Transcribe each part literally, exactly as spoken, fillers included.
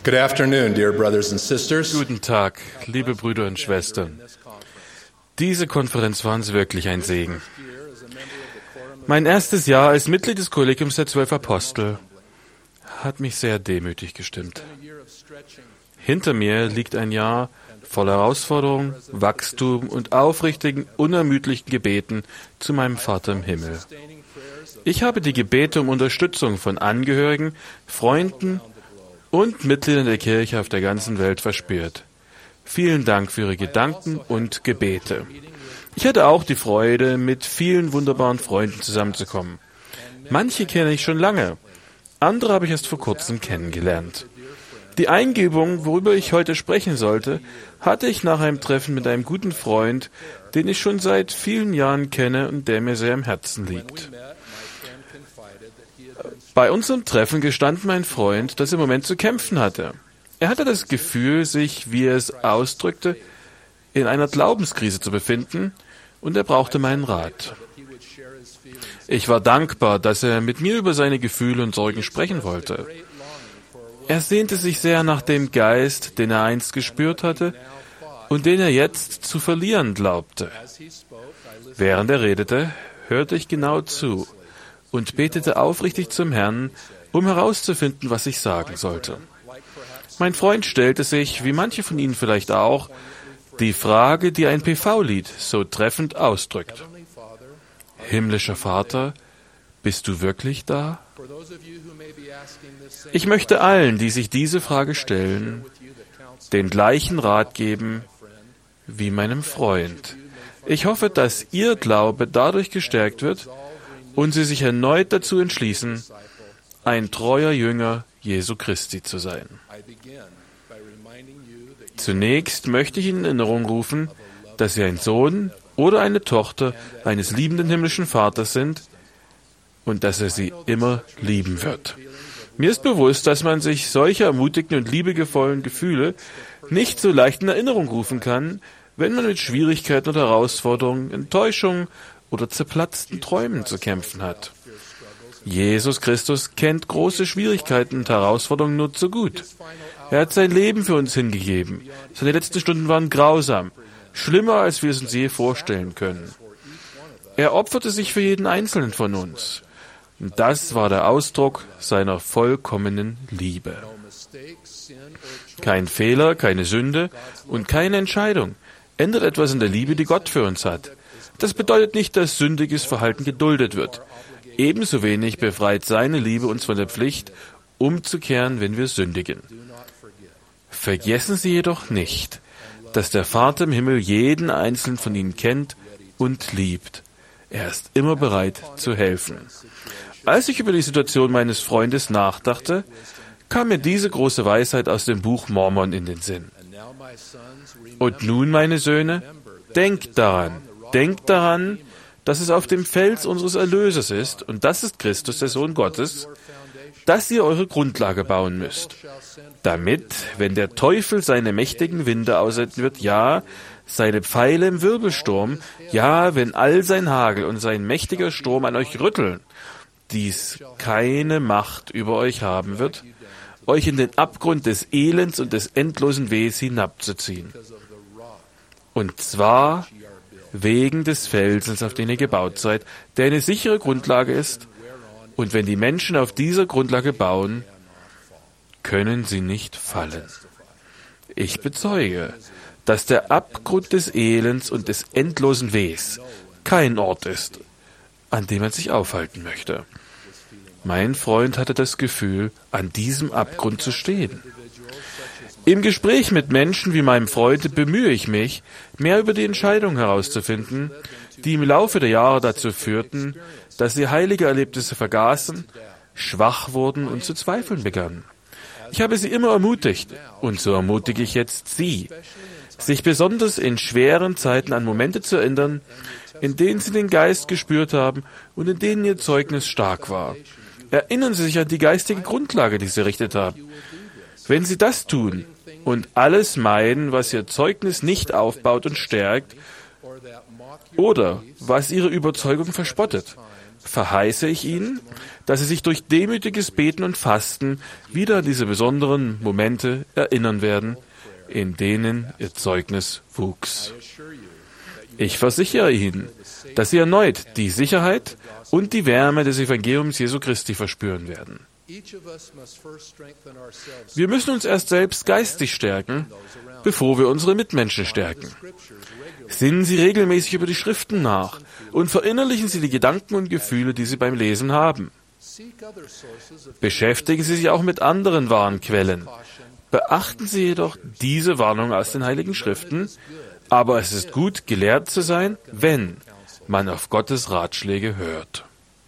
Good afternoon, dear brothers and sisters. Guten Tag, liebe Brüder und Schwestern. Diese Konferenz war uns wirklich ein Segen. Mein erstes Jahr als Mitglied des Kollegiums der Zwölf Apostel hat mich sehr demütig gestimmt. Hinter mir liegt ein Jahr voller Herausforderung, Wachstum und aufrichtigen, unermüdlichen Gebeten zu meinem Vater im Himmel. Ich habe die Gebete um Unterstützung von Angehörigen, Freunden und Mitgliedern der Kirche auf der ganzen Welt verspürt. Vielen Dank für Ihre Gedanken und Gebete. Ich hatte auch die Freude, mit vielen wunderbaren Freunden zusammenzukommen. Manche kenne ich schon lange, andere habe ich erst vor kurzem kennengelernt. Die Eingebung, worüber ich heute sprechen sollte, hatte ich nach einem Treffen mit einem guten Freund, den ich schon seit vielen Jahren kenne und der mir sehr am Herzen liegt. Bei unserem Treffen gestand mein Freund, dass er im Moment zu kämpfen hatte. Er hatte das Gefühl, sich, wie er es ausdrückte, in einer Glaubenskrise zu befinden, und er brauchte meinen Rat. Ich war dankbar, dass er mit mir über seine Gefühle und Sorgen sprechen wollte. Er sehnte sich sehr nach dem Geist, den er einst gespürt hatte und den er jetzt zu verlieren glaubte. Während er redete, hörte ich genau zu und betete aufrichtig zum Herrn, um herauszufinden, was ich sagen sollte. Mein Freund stellte sich, wie manche von Ihnen vielleicht auch, die Frage, die ein P V-Lied so treffend ausdrückt. Himmlischer Vater, bist du wirklich da? Ich möchte allen, die sich diese Frage stellen, den gleichen Rat geben wie meinem Freund. Ich hoffe, dass Ihr Glaube dadurch gestärkt wird und Sie sich erneut dazu entschließen, ein treuer Jünger Jesu Christi zu sein. Zunächst möchte ich Ihnen in Erinnerung rufen, dass Sie ein Sohn oder eine Tochter eines liebenden himmlischen Vaters sind und dass er Sie immer lieben wird. Mir ist bewusst, dass man sich solcher ermutigenden und liebevollen Gefühle nicht so leicht in Erinnerung rufen kann, wenn man mit Schwierigkeiten oder Herausforderungen, Enttäuschungen oder zerplatzten Träumen zu kämpfen hat. Jesus Christus kennt große Schwierigkeiten und Herausforderungen nur zu gut. Er hat sein Leben für uns hingegeben. Seine letzten Stunden waren grausam, schlimmer, als wir es uns je vorstellen können. Er opferte sich für jeden Einzelnen von uns. Und das war der Ausdruck seiner vollkommenen Liebe. Kein Fehler, keine Sünde und keine Entscheidung ändert etwas in der Liebe, die Gott für uns hat. Das bedeutet nicht, dass sündiges Verhalten geduldet wird. Ebenso wenig befreit seine Liebe uns von der Pflicht, umzukehren, wenn wir sündigen. Vergessen Sie jedoch nicht, dass der Vater im Himmel jeden Einzelnen von Ihnen kennt und liebt. Er ist immer bereit zu helfen. Als ich über die Situation meines Freundes nachdachte, kam mir diese große Weisheit aus dem Buch Mormon in den Sinn. Und nun, meine Söhne, denkt daran, denkt daran, dass es auf dem Fels unseres Erlösers ist, und das ist Christus, der Sohn Gottes, dass ihr eure Grundlage bauen müsst, damit, wenn der Teufel seine mächtigen Winde aussenden wird, ja, seine Pfeile im Wirbelsturm, ja, wenn all sein Hagel und sein mächtiger Sturm an euch rütteln, dies keine Macht über euch haben wird, euch in den Abgrund des Elends und des endlosen Wehs hinabzuziehen. Und zwar wegen des Felsens, auf den ihr gebaut seid, der eine sichere Grundlage ist, und wenn die Menschen auf dieser Grundlage bauen, können sie nicht fallen. Ich bezeuge, dass der Abgrund des Elends und des endlosen Wehs kein Ort ist, an dem man sich aufhalten möchte. Mein Freund hatte das Gefühl, an diesem Abgrund zu stehen. Im Gespräch mit Menschen wie meinem Freund bemühe ich mich, mehr über die Entscheidungen herauszufinden, die im Laufe der Jahre dazu führten, dass sie heilige Erlebnisse vergaßen, schwach wurden und zu zweifeln begannen. Ich habe sie immer ermutigt, und so ermutige ich jetzt Sie, sich besonders in schweren Zeiten an Momente zu erinnern, in denen Sie den Geist gespürt haben und in denen Ihr Zeugnis stark war. Erinnern Sie sich an die geistige Grundlage, die Sie errichtet haben. Wenn Sie das tun und alles meiden, was Ihr Zeugnis nicht aufbaut und stärkt, oder was Ihre Überzeugung verspottet, verheiße ich Ihnen, dass Sie sich durch demütiges Beten und Fasten wieder an diese besonderen Momente erinnern werden, in denen Ihr Zeugnis wuchs. Ich versichere Ihnen, dass Sie erneut die Sicherheit und die Wärme des Evangeliums Jesu Christi verspüren werden. Wir müssen uns erst selbst geistig stärken, bevor wir unsere Mitmenschen stärken. Sinnen Sie regelmäßig über die Schriften nach und verinnerlichen Sie die Gedanken und Gefühle, die Sie beim Lesen haben. Beschäftigen Sie sich auch mit anderen wahren Quellen. Beachten Sie jedoch diese Warnung aus den Heiligen Schriften, aber es ist gut, gelehrt zu sein, wenn man auf Gottes Ratschläge hört.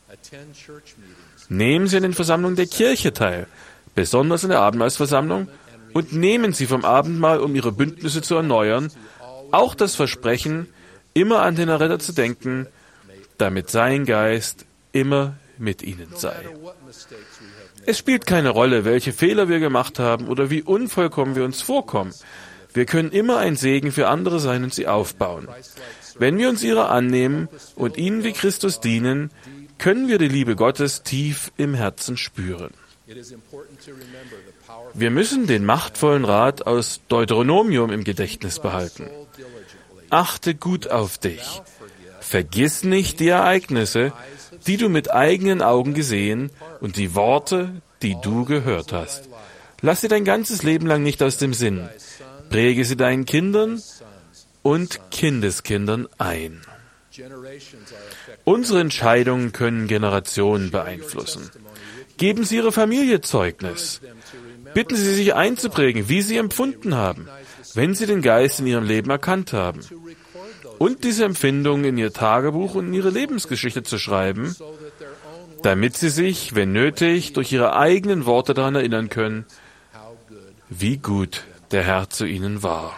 Nehmen Sie an den Versammlungen der Kirche teil, besonders in der Abendmahlsversammlung, und nehmen Sie vom Abendmahl, um Ihre Bündnisse zu erneuern, auch das Versprechen, immer an den Erretter zu denken, damit sein Geist immer mit Ihnen sei. Es spielt keine Rolle, welche Fehler wir gemacht haben oder wie unvollkommen wir uns vorkommen. Wir können immer ein Segen für andere sein und sie aufbauen. Wenn wir uns ihrer annehmen und ihnen wie Christus dienen, können wir die Liebe Gottes tief im Herzen spüren. Wir müssen den machtvollen Rat aus Deuteronomium im Gedächtnis behalten. Achte gut auf dich. Vergiss nicht die Ereignisse, die du mit eigenen Augen gesehen und die Worte, die du gehört hast. Lass sie dein ganzes Leben lang nicht aus dem Sinn. Präge sie deinen Kindern und Kindeskindern ein. Unsere Entscheidungen können Generationen beeinflussen. Geben Sie Ihrer Familie Zeugnis. Bitten Sie sich einzuprägen, wie Sie empfunden haben, wenn Sie den Geist in Ihrem Leben erkannt haben. Und diese Empfindungen in Ihr Tagebuch und in Ihre Lebensgeschichte zu schreiben, damit Sie sich, wenn nötig, durch Ihre eigenen Worte daran erinnern können, wie gut der Herr zu Ihnen war.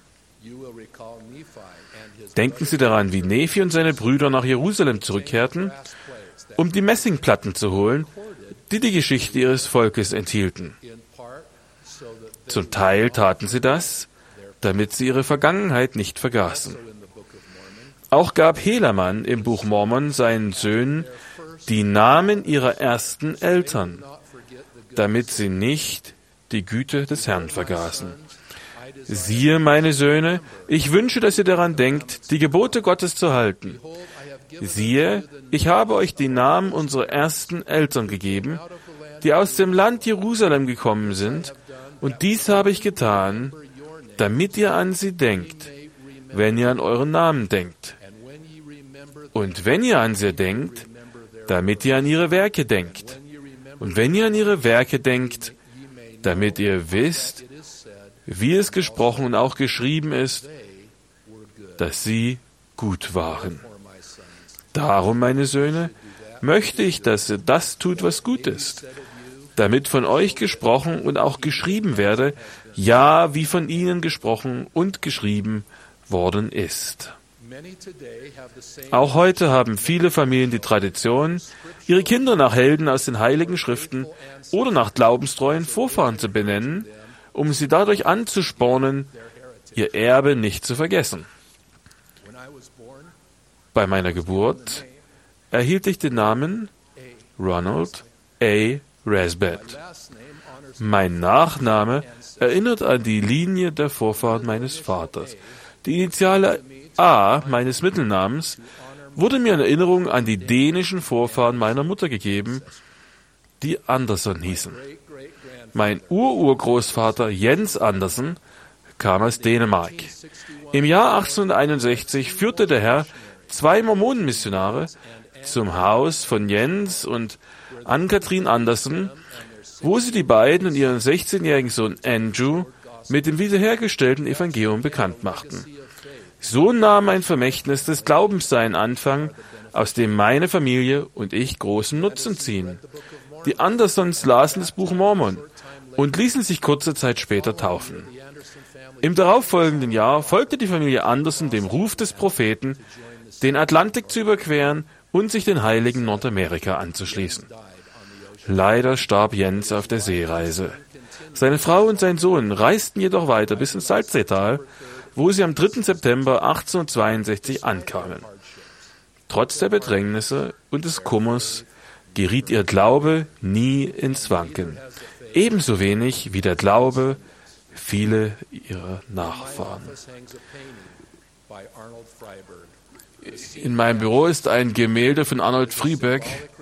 Denken Sie daran, wie Nephi und seine Brüder nach Jerusalem zurückkehrten, um die Messingplatten zu holen, die die Geschichte ihres Volkes enthielten. Zum Teil taten sie das, damit sie ihre Vergangenheit nicht vergaßen. Auch gab Helaman im Buch Mormon seinen Söhnen die Namen ihrer ersten Eltern, damit sie nicht die Güte des Herrn vergaßen. Siehe, meine Söhne, ich wünsche, dass ihr daran denkt, die Gebote Gottes zu halten. Siehe, ich habe euch die Namen unserer ersten Eltern gegeben, die aus dem Land Jerusalem gekommen sind, und dies habe ich getan, damit ihr an sie denkt, wenn ihr an euren Namen denkt. Und wenn ihr an sie denkt, damit ihr an ihre Werke denkt. Und wenn ihr an ihre Werke denkt, damit ihr wisst, wie es gesprochen und auch geschrieben ist, dass sie gut waren. Darum, meine Söhne, möchte ich, dass ihr das tut, was gut ist, damit von euch gesprochen und auch geschrieben werde, ja, wie von ihnen gesprochen und geschrieben worden ist. Auch heute haben viele Familien die Tradition, ihre Kinder nach Helden aus den Heiligen Schriften oder nach glaubenstreuen Vorfahren zu benennen, um sie dadurch anzuspornen, ihr Erbe nicht zu vergessen. Bei meiner Geburt erhielt ich den Namen Ronald A. Rasband. Mein Nachname erinnert an die Linie der Vorfahren meines Vaters. Die Initiale A meines Mittelnamens wurde mir in Erinnerung an die dänischen Vorfahren meiner Mutter gegeben, die Andersson hießen. Mein Ururgroßvater Jens Andersen kam aus Dänemark. Im Jahr achtzehnhunderteinundsechzig führte der Herr zwei Mormonenmissionare zum Haus von Jens und Ann-Kathrin Andersen, wo sie die beiden und ihren sechzehnjährigen Sohn Andrew mit dem wiederhergestellten Evangelium bekannt machten. So nahm ein Vermächtnis des Glaubens seinen Anfang, aus dem meine Familie und ich großen Nutzen ziehen. Die Andersons lasen das Buch Mormon und ließen sich kurze Zeit später taufen. Im darauffolgenden Jahr folgte die Familie Anderson dem Ruf des Propheten, den Atlantik zu überqueren und sich den Heiligen Nordamerika anzuschließen. Leider starb Jens auf der Seereise. Seine Frau und sein Sohn reisten jedoch weiter bis ins Salzseetal, wo sie am dritten September achtzehnhundertzweiundsechzig ankamen. Trotz der Bedrängnisse und des Kummers geriet ihr Glaube nie ins Wanken. Ebenso wenig wie der Glaube viele ihrer Nachfahren. In meinem Büro ist ein Gemälde von Arnold Friedberg,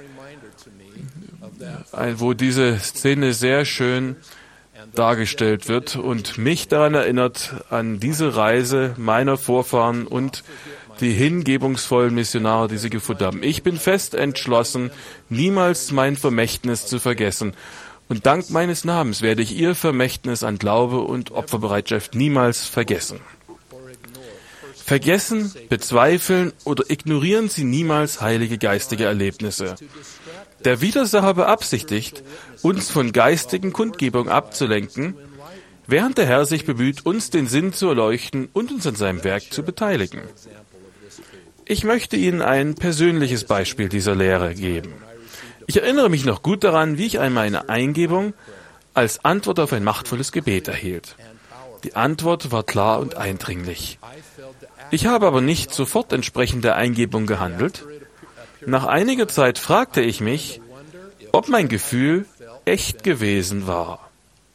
wo diese Szene sehr schön dargestellt wird und mich daran erinnert, an diese Reise meiner Vorfahren und die hingebungsvollen Missionare, die sie gefunden haben. Ich bin fest entschlossen, niemals mein Vermächtnis zu vergessen. Und dank meines Namens werde ich ihr Vermächtnis an Glaube und Opferbereitschaft niemals vergessen. Vergessen, bezweifeln oder ignorieren Sie niemals heilige geistige Erlebnisse. Der Widersacher beabsichtigt, uns von geistigen Kundgebungen abzulenken, während der Herr sich bemüht, uns den Sinn zu erleuchten und uns an seinem Werk zu beteiligen. Ich möchte Ihnen ein persönliches Beispiel dieser Lehre geben. Ich erinnere mich noch gut daran, wie ich einmal eine Eingebung als Antwort auf ein machtvolles Gebet erhielt. Die Antwort war klar und eindringlich. Ich habe aber nicht sofort entsprechend der Eingebung gehandelt. Nach einiger Zeit fragte ich mich, ob mein Gefühl echt gewesen war.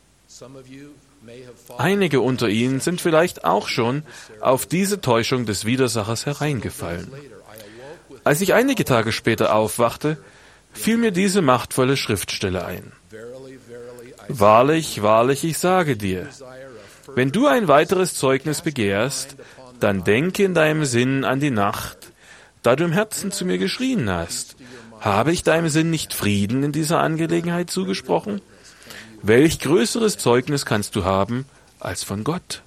Einige unter Ihnen sind vielleicht auch schon auf diese Täuschung des Widersachers hereingefallen. Als ich einige Tage später aufwachte, fiel mir diese machtvolle Schriftstelle ein. Wahrlich, wahrlich, ich sage dir, wenn du ein weiteres Zeugnis begehrst, dann denke in deinem Sinn an die Nacht, da du im Herzen zu mir geschrien hast. Habe ich deinem Sinn nicht Frieden in dieser Angelegenheit zugesprochen? Welch größeres Zeugnis kannst du haben als von Gott?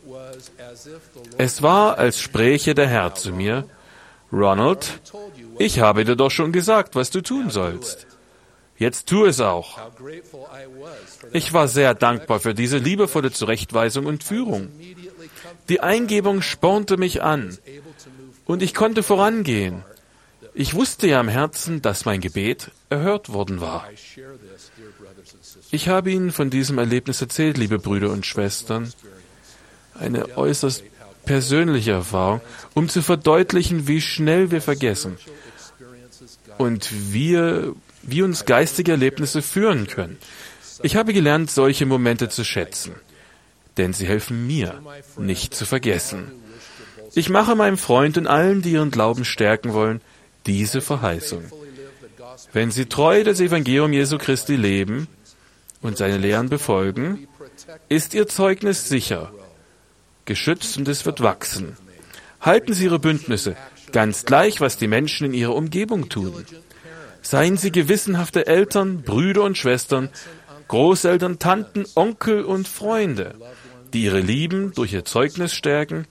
Es war, als spräche der Herr zu mir, Ronald, ich habe dir doch schon gesagt, was du tun sollst. Jetzt tu es auch. Ich war sehr dankbar für diese liebevolle Zurechtweisung und Führung. Die Eingebung spornte mich an und ich konnte vorangehen. Ich wusste ja im Herzen, dass mein Gebet erhört worden war. Ich habe Ihnen von diesem Erlebnis erzählt, liebe Brüder und Schwestern. Eine äußerst persönliche Erfahrung, um zu verdeutlichen, wie schnell wir vergessen und wir, wie uns geistige Erlebnisse führen können. Ich habe gelernt, solche Momente zu schätzen, denn sie helfen mir, nicht zu vergessen. Ich mache meinem Freund und allen, die ihren Glauben stärken wollen, diese Verheißung. Wenn sie treu das Evangelium Jesu Christi leben und seine Lehren befolgen, ist ihr Zeugnis sicher, geschützt und es wird wachsen. Halten Sie Ihre Bündnisse, ganz gleich, was die Menschen in Ihrer Umgebung tun. Seien Sie gewissenhafte Eltern, Brüder und Schwestern, Großeltern, Tanten, Onkel und Freunde, die Ihre Lieben durch ihr Zeugnis stärken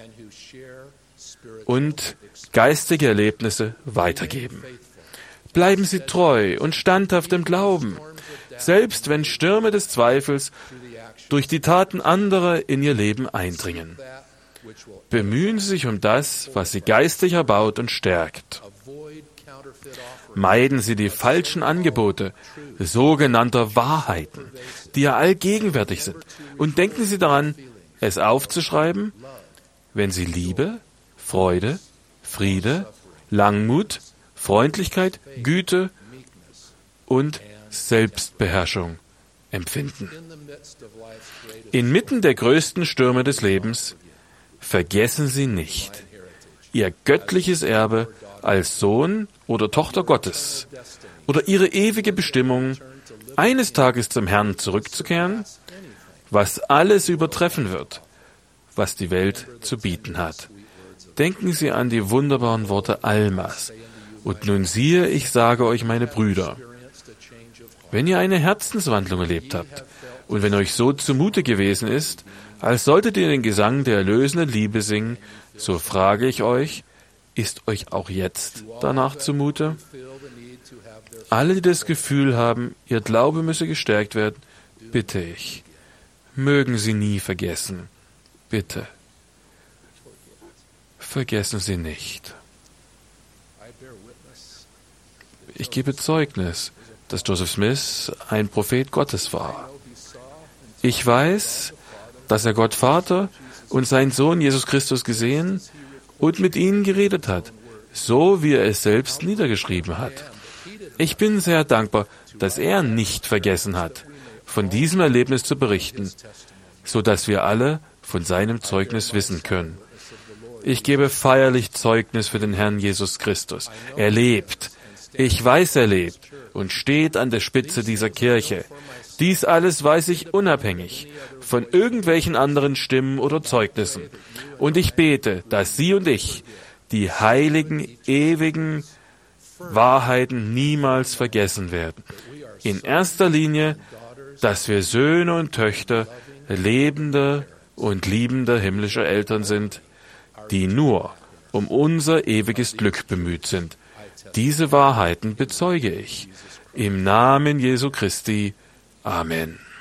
und geistige Erlebnisse weitergeben. Bleiben Sie treu und standhaft im Glauben, selbst wenn Stürme des Zweifels durch die Taten anderer in ihr Leben eindringen. Bemühen Sie sich um das, was Sie geistig erbaut und stärkt. Meiden Sie die falschen Angebote sogenannter Wahrheiten, die ja allgegenwärtig sind, und denken Sie daran, es aufzuschreiben, wenn Sie Liebe, Freude, Friede, Langmut, Freundlichkeit, Güte und Selbstbeherrschung empfinden. Inmitten der größten Stürme des Lebens vergessen Sie nicht Ihr göttliches Erbe als Sohn oder Tochter Gottes oder Ihre ewige Bestimmung, eines Tages zum Herrn zurückzukehren, was alles übertreffen wird, was die Welt zu bieten hat. Denken Sie an die wunderbaren Worte Almas. Und nun siehe, ich sage euch, meine Brüder, wenn ihr eine Herzenswandlung erlebt habt und wenn euch so zumute gewesen ist, als solltet ihr den Gesang der erlösenden Liebe singen, so frage ich euch, ist euch auch jetzt danach zumute? Alle, die das Gefühl haben, ihr Glaube müsse gestärkt werden, bitte ich, mögen Sie nie vergessen. Bitte, vergessen Sie nicht. Ich gebe Zeugnis, dass Joseph Smith ein Prophet Gottes war. Ich weiß, dass er Gott Vater und seinen Sohn Jesus Christus gesehen und mit ihnen geredet hat. so wie er es selbst niedergeschrieben hat. Ich bin sehr dankbar, dass er nicht vergessen hat, von diesem Erlebnis zu berichten, so dass wir alle von seinem Zeugnis wissen können. Ich gebe feierlich Zeugnis für den Herrn Jesus Christus. Er lebt. Ich weiß, er lebt und steht an der Spitze dieser Kirche. Dies alles weiß ich unabhängig von irgendwelchen anderen Stimmen oder Zeugnissen. Und ich bete, dass Sie und ich die heiligen, ewigen Wahrheiten niemals vergessen werden. In erster Linie, dass wir Söhne und Töchter lebender und liebender himmlischer Eltern sind, die nur um unser ewiges Glück bemüht sind. Diese Wahrheiten bezeuge ich. Im Namen Jesu Christi. Amen.